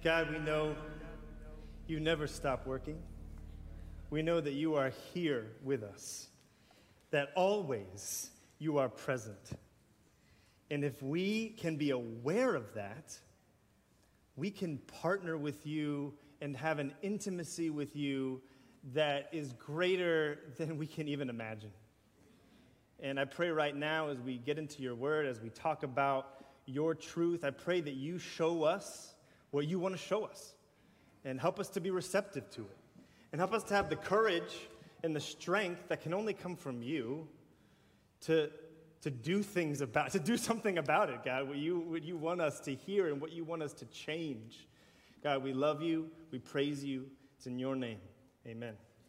God, we know you never stop working. We know that you are here with us, that always you are present. And if we can be aware of that, we can partner with you and have an intimacy with you that is greater than we can even imagine. And I pray right now as we get into your word, as we talk about your truth, I pray that you show us what you want to show us and help us to be receptive to it. And help us to have the courage and the strength that can only come from you to do something about it, God, what you want us to hear and what you want us to change. God, we love you. We praise you. It's in your name. Amen.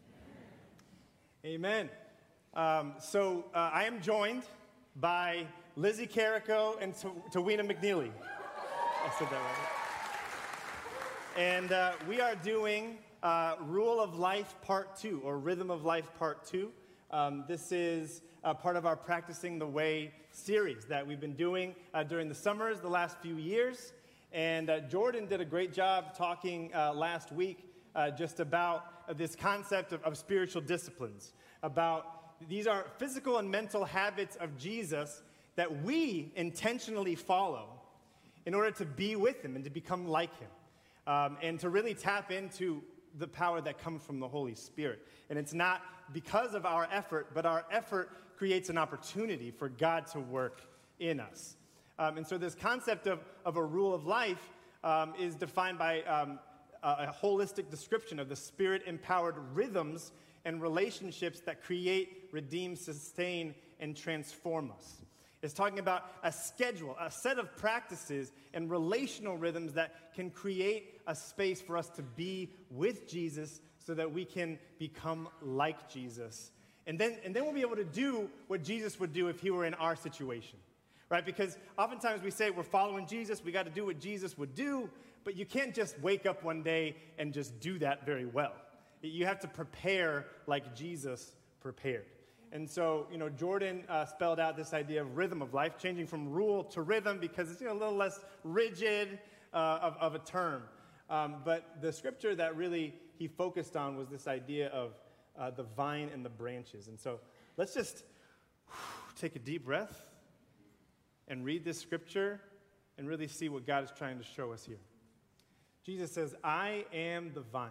Amen. I am joined by Lizzie Carrico and Tawina McNeely. I said that right. And we are doing Rule of Life Part 2, or Rhythm of Life Part 2. This is part of our Practicing the Way series that we've been doing during the summers the last few years. And Jordan did a great job talking last week just about this concept of spiritual disciplines, about these are physical and mental habits of Jesus that we intentionally follow in order to be with him and to become like him, and to really tap into the power that comes from the Holy Spirit. And it's not because of our effort, but our effort creates an opportunity for God to work in us. And so this concept of a rule of life is defined by a holistic description of the Spirit-empowered rhythms and relationships that create, redeem, sustain, and transform us. It's talking about a schedule, a set of practices and relational rhythms that can create a space for us to be with Jesus so that we can become like Jesus. And then we'll be able to do what Jesus would do if he were in our situation, right? Because oftentimes we say we're following Jesus, we got to do what Jesus would do, but you can't just wake up one day and just do that very well. You have to prepare like Jesus prepared. And so, Jordan spelled out this idea of rhythm of life, changing from rule to rhythm because it's a little less rigid of a term. But the scripture that really he focused on was this idea of the vine and the branches. And so let's just take a deep breath and read this scripture and really see what God is trying to show us here. Jesus says, I am the vine.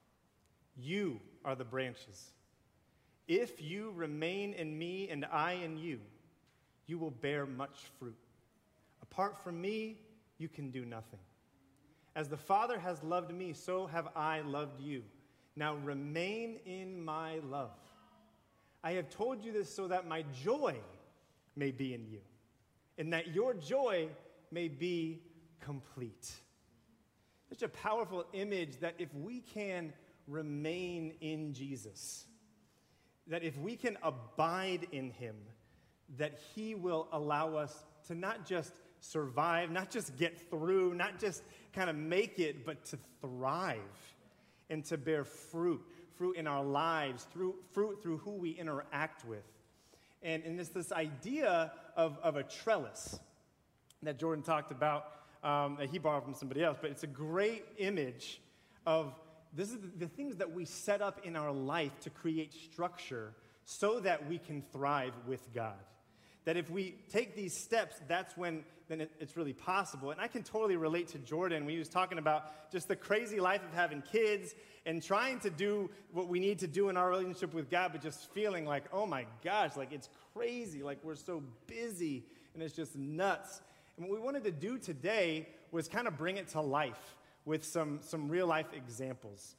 You are the branches. If you remain in me and I in you, you will bear much fruit. Apart from me, you can do nothing. As the Father has loved me, so have I loved you. Now remain in my love. I have told you this so that my joy may be in you, and that your joy may be complete. Such a powerful image that if we can remain in Jesus, that if we can abide in him, that he will allow us to not just survive, not just get through, not just kind of make it, but to thrive and to bear fruit in our lives, fruit through who we interact with. And it's this idea of a trellis that Jordan talked about, that he borrowed from somebody else, but it's a great image of this is the things that we set up in our life to create structure so that we can thrive with God. That if we take these steps, that's when it's really possible. And I can totally relate to Jordan when he was talking about just the crazy life of having kids and trying to do what we need to do in our relationship with God, but just feeling like, oh my gosh, like it's crazy, like we're so busy and it's just nuts. And what we wanted to do today was kind of bring it to life with some real life examples.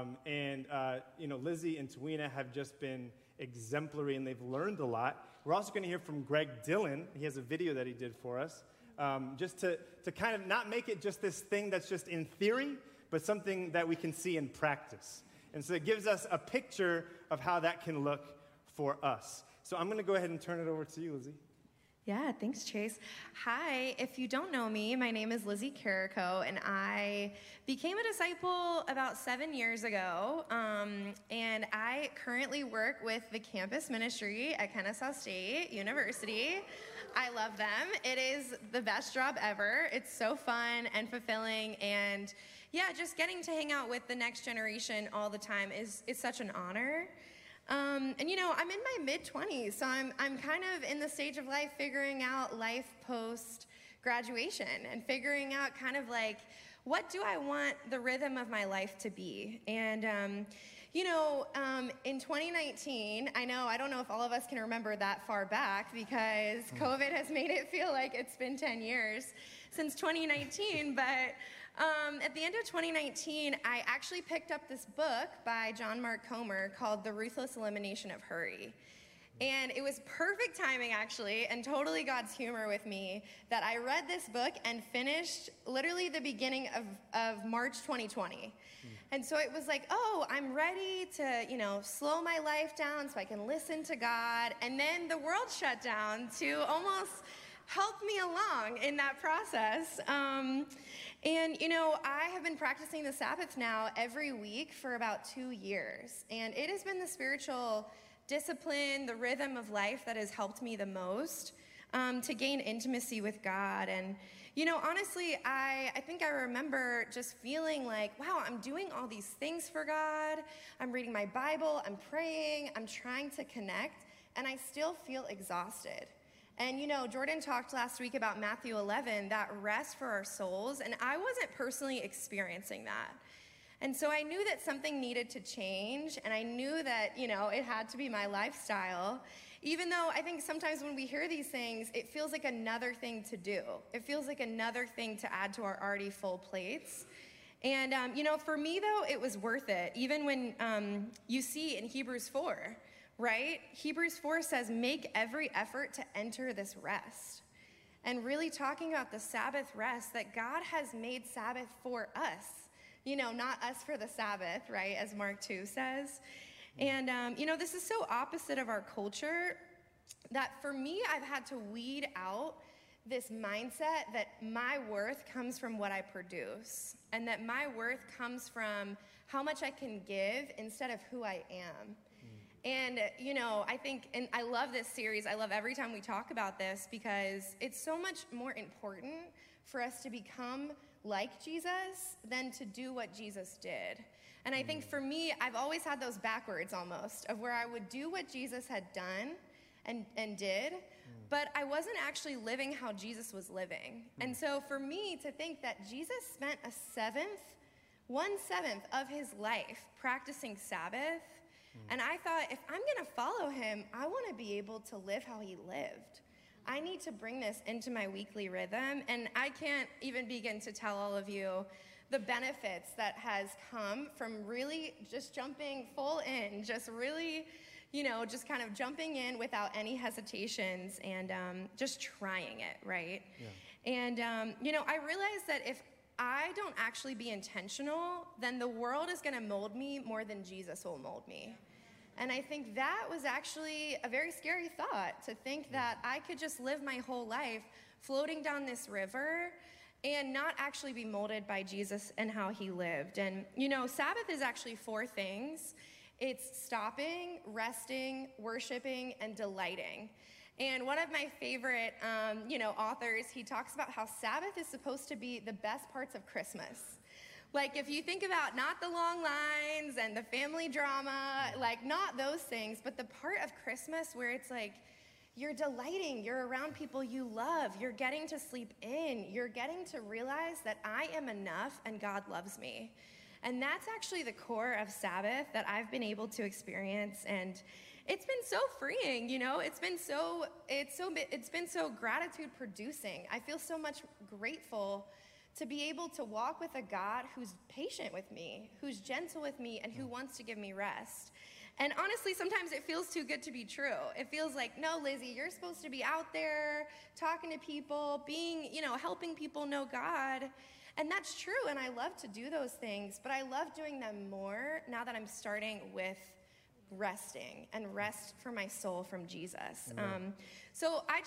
Lizzie and Tawina have just been exemplary and they've learned a lot. We're also going to hear from Greg Dillon. He has a video that he did for us, just to kind of not make it just this thing that's just in theory, but something that we can see in practice. And so it gives us a picture of how that can look for us. So I'm going to go ahead and turn it over to you, Lizzie. Yeah, thanks, Chase. Hi, if you don't know me, my name is Lizzie Carrico, and I became a disciple about 7 years ago, and I currently work with the campus ministry at Kennesaw State University. I love them. It is the best job ever. It's so fun and fulfilling, and yeah, just getting to hang out with the next generation all the time is such an honor. And I'm in my mid-20s, so I'm kind of in the stage of life figuring out life post-graduation and figuring out kind of like, what do I want the rhythm of my life to be? And, in 2019, I don't know if all of us can remember that far back because COVID has made it feel like it's been 10 years since 2019, but at the end of 2019, I actually picked up this book by John Mark Comer called The Ruthless Elimination of Hurry. And it was perfect timing, actually, and totally God's humor with me, that I read this book and finished literally the beginning of March 2020. And so it was like, oh, I'm ready to, slow my life down so I can listen to God. And then the world shut down to almost help me along in that process. I have been practicing the Sabbath now every week for about 2 years. And it has been the spiritual discipline, the rhythm of life that has helped me the most to gain intimacy with God. And, honestly, I think I remember just feeling like, wow, I'm doing all these things for God. I'm reading my Bible, I'm praying, I'm trying to connect, and I still feel exhausted. And, Jordan talked last week about Matthew 11, that rest for our souls, and I wasn't personally experiencing that. And so I knew that something needed to change, and I knew that, it had to be my lifestyle, even though I think sometimes when we hear these things, it feels like another thing to do. It feels like another thing to add to our already full plates. And, for me, though, it was worth it, even when you see in Hebrews 4, right? Hebrews 4 says, make every effort to enter this rest. And really talking about the Sabbath rest, that God has made Sabbath for us. Not us for the Sabbath, right, as Mark 2 says. And, this is so opposite of our culture that for me, I've had to weed out this mindset that my worth comes from what I produce and that my worth comes from how much I can give instead of who I am. And, I think, and I love this series. I love every time we talk about this because it's so much more important for us to become like Jesus than to do what Jesus did. And I think for me, I've always had those backwards almost, of where I would do what Jesus had done and did, but I wasn't actually living how Jesus was living. And so for me to think that Jesus spent 1/7 of his life practicing Sabbath, and I thought, if I'm going to follow him, I want to be able to live how he lived. I need to bring this into my weekly rhythm, and I can't even begin to tell all of you the benefits that has come from really just jumping full in, just really, just kind of jumping in without any hesitations and just trying it, right? Yeah. And, I realized that if I don't actually be intentional, then the world is going to mold me more than Jesus will mold me. And I think that was actually a very scary thought, to think that I could just live my whole life floating down this river and not actually be molded by Jesus and how he lived. And, Sabbath is actually 4 things. It's stopping, resting, worshiping, and delighting. And one of my favorite, authors, he talks about how Sabbath is supposed to be the best parts of Christmas. Like, if you think about not the long lines and the family drama, like, not those things, but the part of Christmas where it's like, you're delighting, you're around people you love, you're getting to sleep in, you're getting to realize that I am enough and God loves me. And that's actually the core of Sabbath that I've been able to experience, and it's been so freeing, it's been so gratitude producing. I feel so much grateful to be able to walk with a God who's patient with me, who's gentle with me, and who wants to give me rest. And honestly, sometimes it feels too good to be true. It feels like, no, Lizzie, you're supposed to be out there talking to people, being, helping people know God. And that's true, and I love to do those things, but I love doing them more now that I'm starting with resting and rest for my soul from Jesus. So I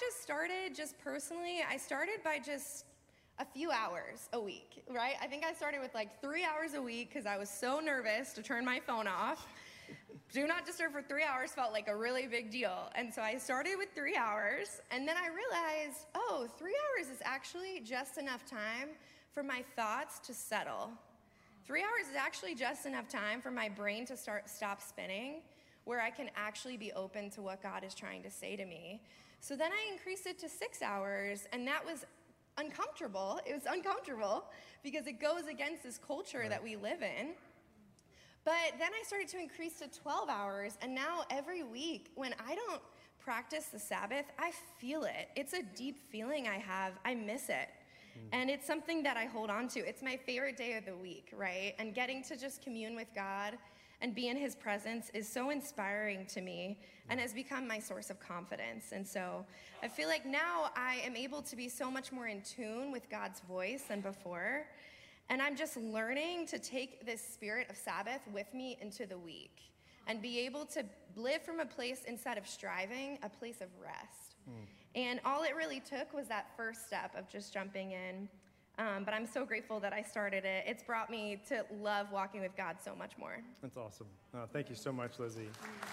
started by just a few hours a week, right? I think I started with like 3 hours a week because I was so nervous to turn my phone off. Do not disturb for 3 hours felt like a really big deal. And so I started with 3 hours, and then I realized, 3 hours is actually just enough time for my thoughts to settle. 3 hours is actually just enough time for my brain to stop spinning, where I can actually be open to what God is trying to say to me. So then I increased it to 6 hours, and that was uncomfortable. It was uncomfortable because it goes against this culture that we live in. But then I started to increase to 12 hours, and now every week when I don't practice the Sabbath, I feel it. It's a deep feeling I have. I miss it. And it's something that I hold on to. It's my favorite day of the week, right? And getting to just commune with God and be in his presence is so inspiring to me and has become my source of confidence. And so I feel like now I am able to be so much more in tune with God's voice than before. And I'm just learning to take this spirit of Sabbath with me into the week and be able to live from a place, instead of striving, a place of rest. And all it really took was that first step of just jumping in. But I'm so grateful that I started it. It's brought me to love walking with God so much more. That's awesome. Thank you so much, Lizzie.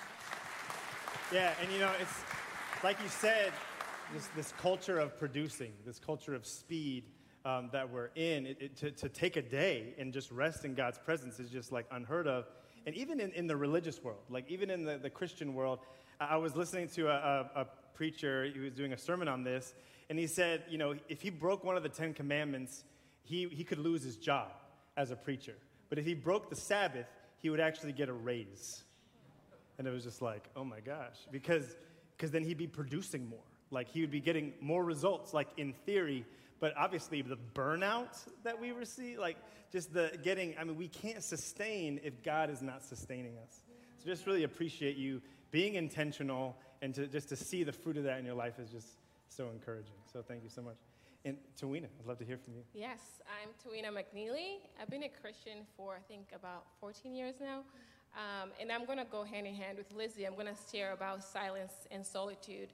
Yeah, and it's like you said, this culture of producing, this culture of speed that we're in, to take a day and just rest in God's presence is just like unheard of. And even in the religious world, like even in the Christian world, I was listening to a preacher. He was doing a sermon on this, and he said, if he broke one of the 10 commandments, he could lose his job as a preacher. But if he broke the Sabbath, he would actually get a raise. And it was just like, oh my gosh, because then he'd be producing more. Like he would be getting more results, like in theory. But obviously the burnout that we receive, like just we can't sustain if God is not sustaining us. So just really appreciate you being intentional, and to see the fruit of that in your life is just so encouraging. So thank you so much. And Tawina, I'd love to hear from you. Yes, I'm Tawina McNeely. I've been a Christian for, I think, about 14 years now. And I'm going to go hand in hand with Lizzie. I'm going to share about silence and solitude.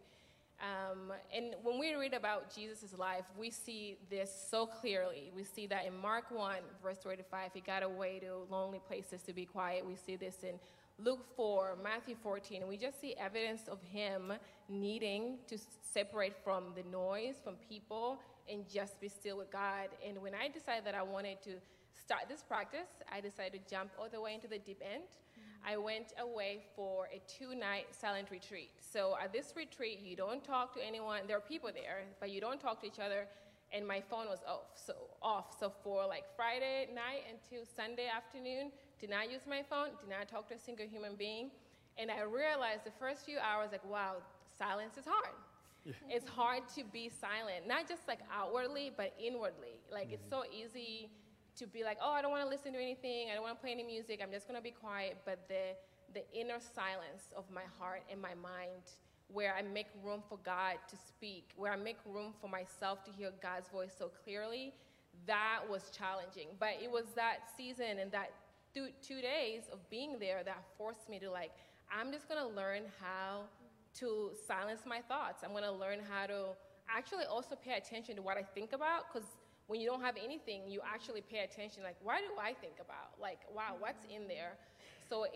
And when we read about Jesus' life, we see this so clearly. We see that in Mark 1, verse 35, he got away to lonely places to be quiet. We see this in Luke 4, Matthew 14, and we just see evidence of him needing to separate from the noise, from people, and just be still with God. And when I decided that I wanted to start this practice, I decided to jump all the way into the deep end. I went away for a 2-night silent retreat. So at this retreat, you don't talk to anyone. There are people there, but you don't talk to each other. And my phone was off. So for like Friday night until Sunday afternoon, did not use my phone, did not talk to a single human being. And I realized the first few hours, like, wow, silence is hard. Yeah. It's hard to be silent, not just like outwardly, but inwardly. Like it's so easy to be like, oh, I don't want to listen to anything. I don't want to play any music. I'm just going to be quiet. But the inner silence of my heart and my mind, where I make room for God to speak, where I make room for myself to hear God's voice so clearly, that was challenging. But it was that season and that 2 days of being there that forced me to I'm just going to learn how to silence my thoughts. I'm going to learn how to actually also pay attention to what I think about, because when you don't have anything, you actually pay attention, what do I think about? Wow, what's in there? So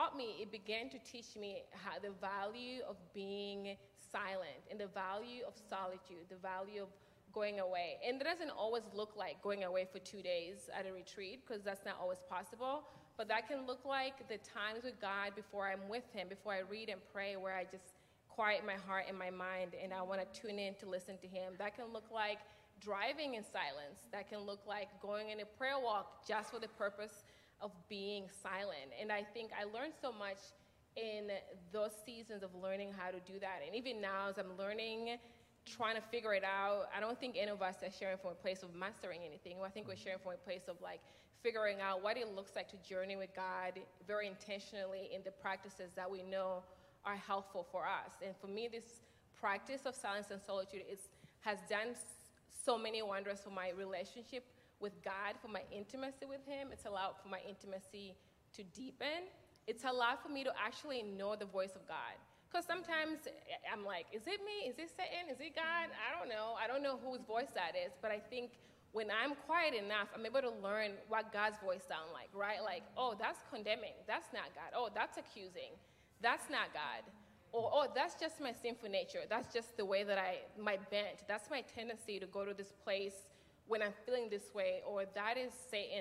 it began to teach me the value of being silent and the value of solitude, the value of going away. And it doesn't always look like going away for 2 days at a retreat, because that's not always possible. But that can look like the times with God before I'm with him, before I read and pray, where I just quiet my heart and my mind and I want to tune in to listen to him. That can look like driving in silence. That can look like going on a prayer walk just for the purpose of being silent. And I think I learned so much in those seasons of learning how to do that. And even now, as I'm learning, trying to figure it out, I don't think any of us are sharing from a place of mastering anything. I think we're sharing from a place of figuring out what it looks like to journey with God very intentionally in the practices that we know are helpful for us. And for me, this practice of silence and solitude has done so many wonders for my relationship with God, for my intimacy with him. It's allowed for my intimacy to deepen. It's allowed for me to actually know the voice of God. Because sometimes I'm like, is it me? Is it Satan? Is it God? I don't know. I don't know whose voice that is. But I think when I'm quiet enough, I'm able to learn what God's voice sounds like, right? Oh, that's condemning. That's not God. Oh, that's accusing. That's not God. Or, oh, that's just my sinful nature. That's just the way that my bent. That's my tendency to go to this place when I'm feeling this way. Or that is Satan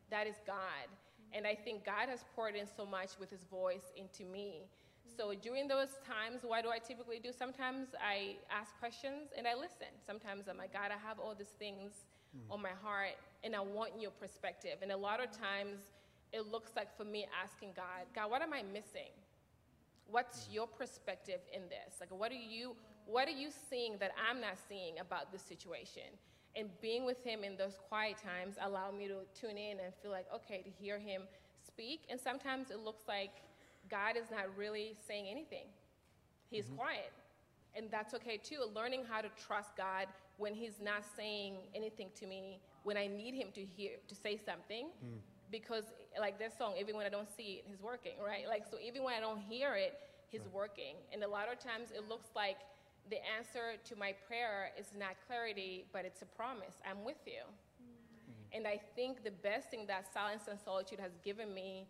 that is God. And I think God has poured in so much with his voice into me. So during those times, what do I typically do? Sometimes I ask questions and I listen. Sometimes I'm like, God, I have all these things on my heart and I want your perspective. And a lot of times it looks like for me asking God, what am I missing? What's your perspective in this? Like, what are you seeing that I'm not seeing about this situation? And being with him in those quiet times allow me to tune in and feel like, okay, to hear him speak. And sometimes it looks like God is not really saying anything. He's quiet. And that's okay too. Learning how to trust God when he's not saying anything to me, when I need him to say something. Because like this song, even when I don't see it, he's working, right? Like, so even when I don't hear it, he's working. And a lot of times it looks like the answer to my prayer is not clarity, but it's a promise. I'm with you. And I think the best thing that Silence and Solitude has given me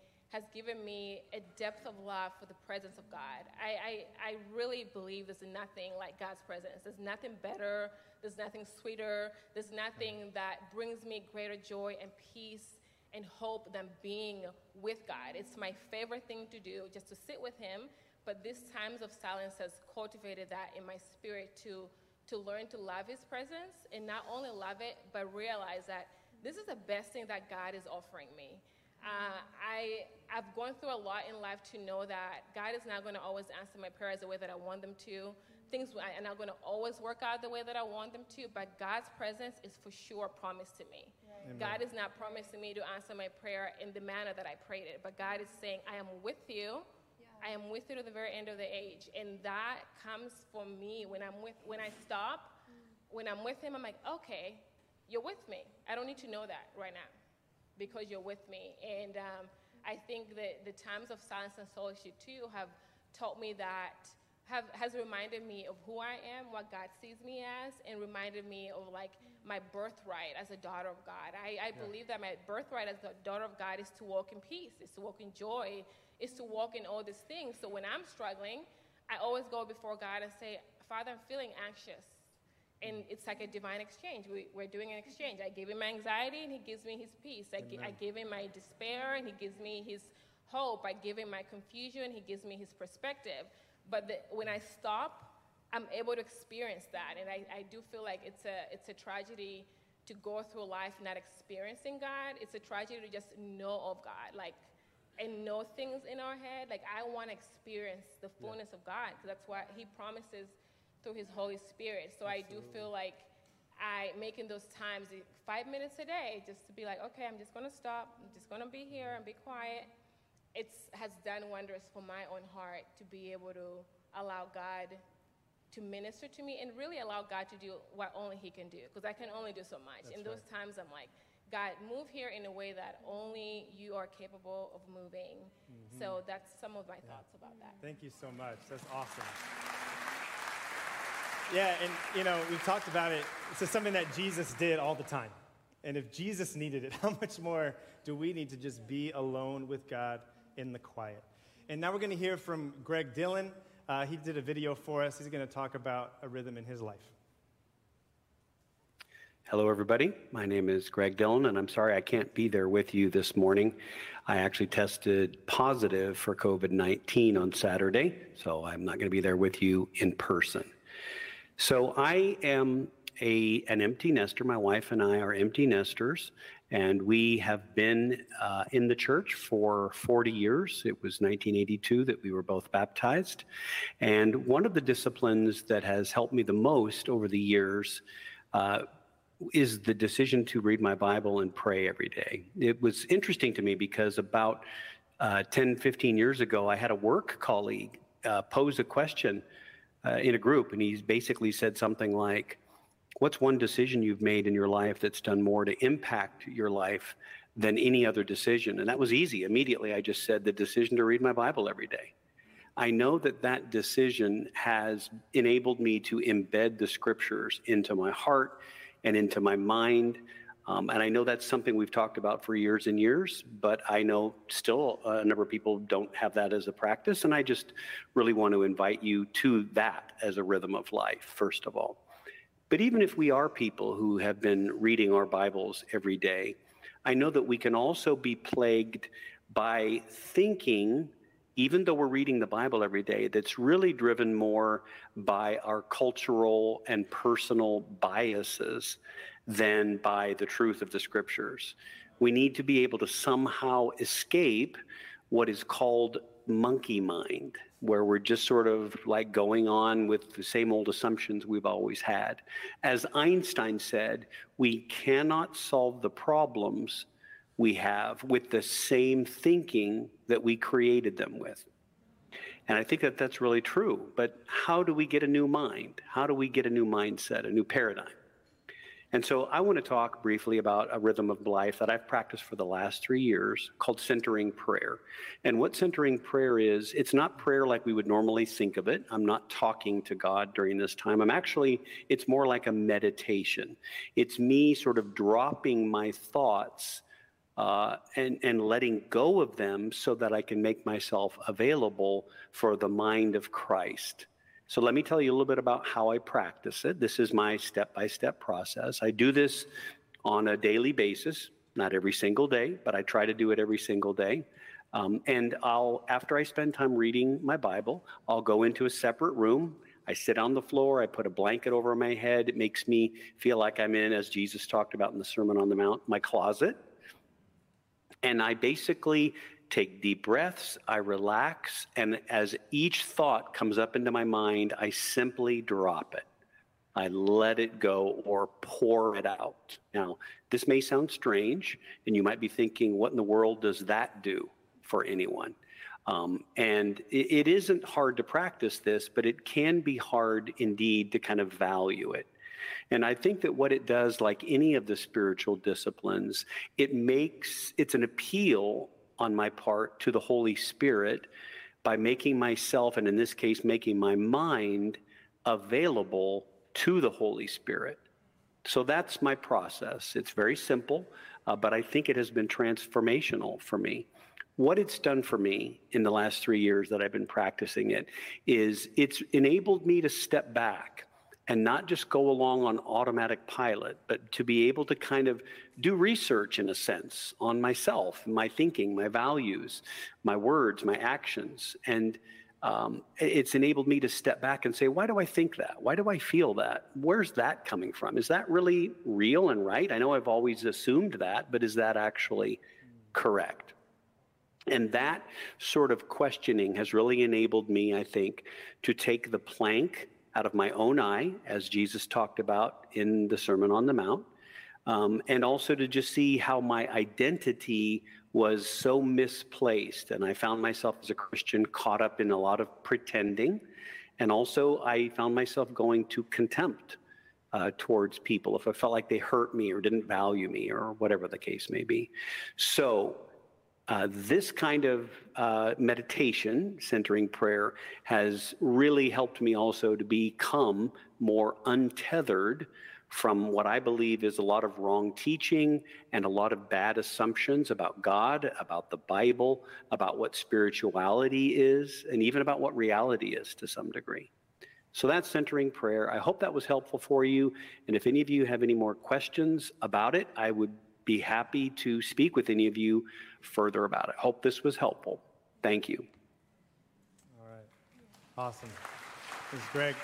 a depth of love for the presence of God. I really believe there's nothing like God's presence. There's nothing better. There's nothing sweeter. There's nothing that brings me greater joy and peace and hope than being with God. It's my favorite thing to do, just to sit with him. But these times of silence has cultivated that in my spirit to learn to love his presence, and not only love it, but realize that this is the best thing that God is offering me. I've gone through a lot in life to know that God is not going to always answer my prayers the way that I want them to. Things are not going to always work out the way that I want them to, but God's presence is for sure promised to me. Right. God is not promising me to answer my prayer in the manner that I prayed it, but God is saying, I am with you. I am with you to the very end of the age. And that comes for me when I stop, when I'm with him, I'm like, okay, you're with me. I don't need to know that right now because you're with me. And I think that the times of silence and solitude too have taught me that, has reminded me of who I am, what God sees me as, and reminded me of like my birthright as a daughter of God. I believe that my birthright as a daughter of God is to walk in peace, is to walk in joy, is to walk in all these things. So when I'm struggling, I always go before God and say, Father, I'm feeling anxious. And it's like a divine exchange. We're doing an exchange. I give him my anxiety and he gives me his peace. I give him my despair and he gives me his hope. I give him my confusion and he gives me his perspective. But when I stop, I'm able to experience that. And I do feel like it's a tragedy to go through life not experiencing God. It's a tragedy to just know of God, and know things in our head. Like, I want to experience the fullness of God, because that's what he promises through his Holy Spirit. So absolutely. I do feel like making those times, 5 minutes a day, just to be like, okay, I'm just going to stop. I'm just going to be here and be quiet. It has done wonders for my own heart to be able to allow God to minister to me and really allow God to do what only he can do, because I can only do so much. That's in those times, I'm like, God, move here in a way that only you are capable of moving. Mm-hmm. So that's some of my thoughts about that. Thank you so much. That's awesome. Yeah, and we've talked about it. This is something that Jesus did all the time. And if Jesus needed it, how much more do we need to just be alone with God in the quiet? And now we're going to hear from Greg Dillon. He did a video for us. He's going to talk about a rhythm in his life. Hello, everybody. My name is Greg Dillon, and I'm sorry I can't be there with you this morning. I actually tested positive for COVID-19 on Saturday, so I'm not going to be there with you in person. So I am an empty nester. My wife and I are empty nesters, and we have been in the church for 40 years. It was 1982 that we were both baptized. And one of the disciplines that has helped me the most over the years is the decision to read my Bible and pray every day. It was interesting to me because about 10, 15 years ago, I had a work colleague pose a question in a group, and he basically said something like, what's one decision you've made in your life that's done more to impact your life than any other decision? And that was easy. Immediately, I just said the decision to read my Bible every day. I know that decision has enabled me to embed the scriptures into my heart and into my mind. And I know that's something we've talked about for years and years, but I know still a number of people don't have that as a practice. And I just really want to invite you to that as a rhythm of life, first of all. But even if we are people who have been reading our Bibles every day, I know that we can also be plagued by thinking, even though we're reading the Bible every day, that's really driven more by our cultural and personal biases than by the truth of the scriptures. We need to be able to somehow escape what is called monkey mind, where we're just sort of like going on with the same old assumptions we've always had. As Einstein said, we cannot solve the problems we have with the same thinking that we created them with. And I think that that's really true. But how do we get a new mind? How do we get a new mindset, a new paradigm? And so I want to talk briefly about a rhythm of life that I've practiced for the last 3 years called centering prayer. And what centering prayer is, it's not prayer like we would normally think of it. I'm not talking to God during this time. It's more like a meditation. It's me sort of dropping my thoughts and letting go of them so that I can make myself available for the mind of Christ. So let me tell you a little bit about how I practice it. This is my step-by-step process. I do this on a daily basis, not every single day, but I try to do it every single day. And after I spend time reading my Bible, I'll go into a separate room. I sit on the floor. I put a blanket over my head. It makes me feel like I'm in, as Jesus talked about in the Sermon on the Mount, my closet. And I basically take deep breaths, I relax, and as each thought comes up into my mind, I simply drop it. I let it go or pour it out. Now, this may sound strange, and you might be thinking, what in the world does that do for anyone? And it isn't hard to practice this, but it can be hard indeed to kind of value it. And I think that what it does, like any of the spiritual disciplines, it's an appeal on my part to the Holy Spirit by making myself, and in this case, making my mind available to the Holy Spirit. So that's my process. It's very simple, but I think it has been transformational for me. What it's done for me in the last 3 years that I've been practicing it is it's enabled me to step back and not just go along on automatic pilot, but to be able to kind of do research in a sense on myself, my thinking, my values, my words, my actions. And it's enabled me to step back and say, why do I think that? Why do I feel that? Where's that coming from? Is that really real and right? I know I've always assumed that, but is that actually correct? And that sort of questioning has really enabled me, I think, to take the plank out of my own eye, as Jesus talked about in the Sermon on the Mount, and also to just see how my identity was so misplaced. And I found myself as a Christian caught up in a lot of pretending. And also I found myself going to contempt towards people if I felt like they hurt me or didn't value me or whatever the case may be. So this kind of meditation, centering prayer, has really helped me also to become more untethered from what I believe is a lot of wrong teaching and a lot of bad assumptions about God, about the Bible, about what spirituality is, and even about what reality is to some degree. So that's centering prayer. I hope that was helpful for you. And if any of you have any more questions about it, I would be happy to speak with any of you further about it. Hope this was helpful. Thank you. All right. Awesome. Thanks, Greg.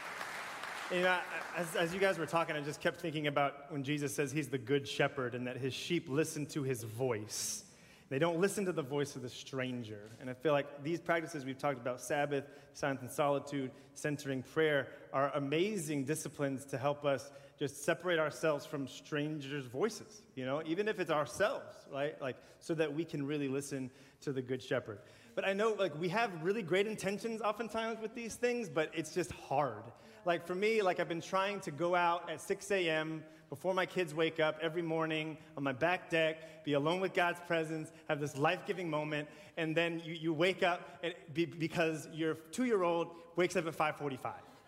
You know, as you guys were talking, I just kept thinking about when Jesus says he's the good shepherd and that his sheep listen to his voice. They don't listen to the voice of the stranger. And I feel like these practices we've talked about, Sabbath, silence and solitude, centering prayer, are amazing disciplines to help us just separate ourselves from strangers' voices, you know, even if it's ourselves, right? Like, so that we can really listen to the good shepherd. But I know, like, we have really great intentions oftentimes with these things, but it's just hard. Like, for me, like, I've been trying to go out at 6 a.m. before my kids wake up every morning on my back deck, be alone with God's presence, have this life-giving moment, and then you wake up because your 2-year-old wakes up at 5:45.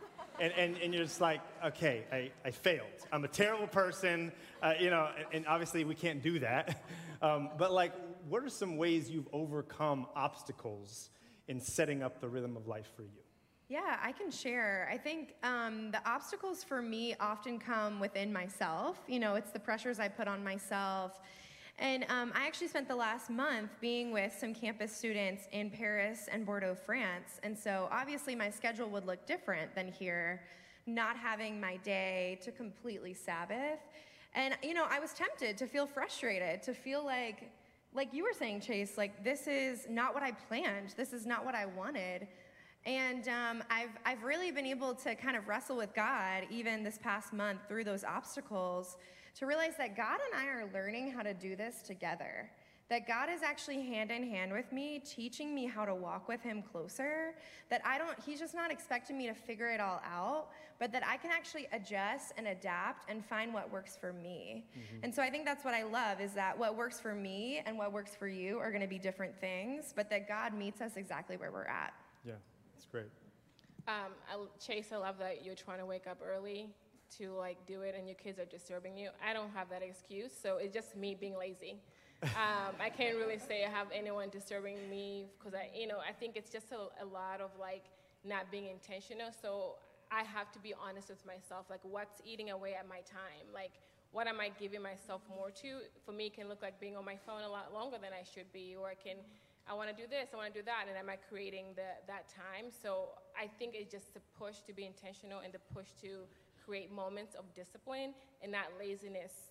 And you're just like, okay, I failed. I'm a terrible person, you know, and obviously we can't do that. But like, what are some ways you've overcome obstacles in setting up the rhythm of life for you? Yeah, I can share. I think the obstacles for me often come within myself. You know, it's the pressures I put on myself. And I actually spent the last month being with some campus students in Paris and Bordeaux, France. And so obviously my schedule would look different than here, not having my day to completely Sabbath. And, I was tempted to feel frustrated, to feel like you were saying, Chase, like this is not what I planned. This is not what I wanted. And I've really been able to kind of wrestle with God, even this past month, through those obstacles, to realize that God and I are learning how to do this together. That God is actually hand in hand with me, teaching me how to walk with him closer. That he's just not expecting me to figure it all out, but that I can actually adjust and adapt and find what works for me. And so I think that's what I love, is that what works for me and what works for you are gonna be different things, but that God meets us exactly where we're at. Yeah, that's great. Chase, I love that you're trying to wake up early to do it and your kids are disturbing you. I don't have that excuse, so it's just me being lazy. I can't really say I have anyone disturbing me because I think it's just a lot of not being intentional. So I have to be honest with myself, what's eating away at my time? What am I giving myself more to? For me, it can look like being on my phone a lot longer than I should be, or I want to do this, I want to do that, and am I creating that time? So I think it's just the push to be intentional and the push to create moments of discipline and not laziness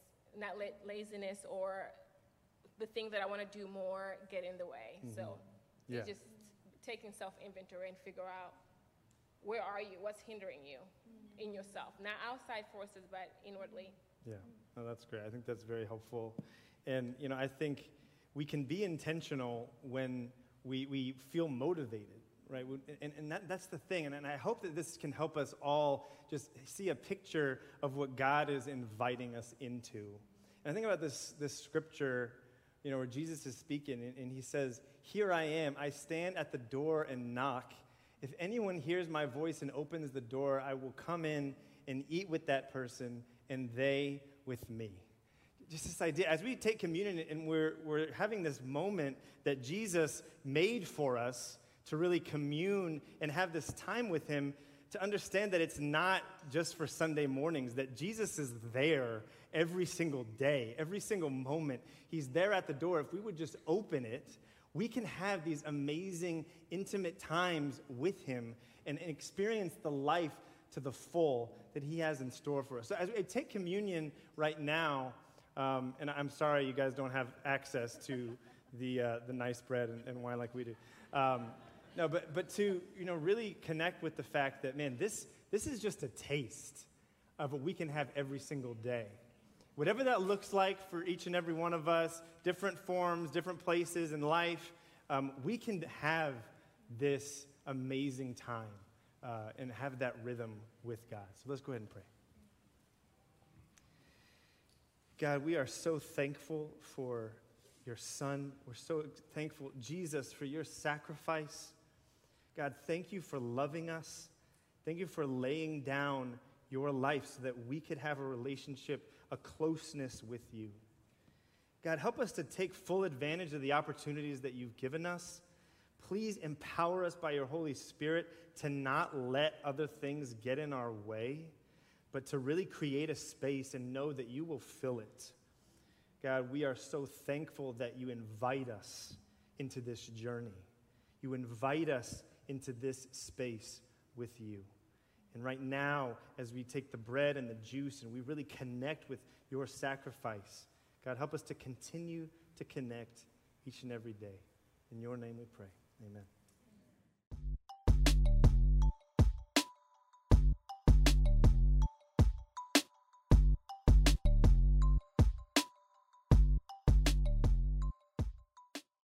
or the things that I want to do more get in the way. So it's just taking self-inventory and figure out where are you, what's hindering you in yourself, not outside forces, but inwardly. Yeah, no, that's great. I think that's very helpful. And, I think we can be intentional when we feel motivated, right? And that's the thing. And I hope that this can help us all just see a picture of what God is inviting us into. And I think about this scripture, where Jesus is speaking, and he says, "Here I am, I stand at the door and knock. If anyone hears my voice and opens the door, I will come in and eat with that person, and they with me." Just this idea, as we take communion and we're having this moment that Jesus made for us to really commune and have this time with him, to understand that it's not just for Sunday mornings, that Jesus is there every single day, every single moment. He's there at the door. If we would just open it, we can have these amazing, intimate times with him and experience the life to the full that he has in store for us. So as we take communion right now, and I'm sorry you guys don't have access to the nice bread and wine like we do. No, but to really connect with the fact that, man, this is just a taste of what we can have every single day. Whatever that looks like for each and every one of us, different forms, different places in life, we can have this amazing time and have that rhythm with God. So let's go ahead and pray. God, we are so thankful for your Son. We're so thankful, Jesus, for your sacrifice. God, thank you for loving us. Thank you for laying down your life so that we could have a relationship, a closeness with you. God, help us to take full advantage of the opportunities that you've given us. Please empower us by your Holy Spirit to not let other things get in our way, but to really create a space and know that you will fill it. God, we are so thankful that you invite us into this journey. You invite us into this space with you. And right now, as we take the bread and the juice and we really connect with your sacrifice, God, help us to continue to connect each and every day. In your name we pray. Amen.